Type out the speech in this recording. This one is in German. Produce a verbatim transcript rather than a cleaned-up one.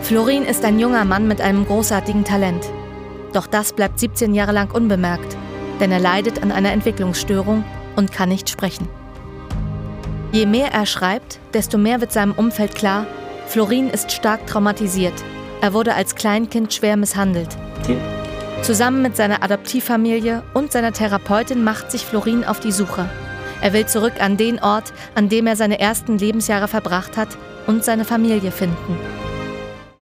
Florin ist ein junger Mann mit einem großartigen Talent. Doch das bleibt siebzehn Jahre lang unbemerkt, denn er leidet an einer Entwicklungsstörung und kann nicht sprechen. Je mehr er schreibt, desto mehr wird seinem Umfeld klar, Florin ist stark traumatisiert. Er wurde als Kleinkind schwer misshandelt. Okay. Zusammen mit seiner Adoptivfamilie und seiner Therapeutin macht sich Florin auf die Suche. Er will zurück an den Ort, an dem er seine ersten Lebensjahre verbracht hat, und seine Familie finden.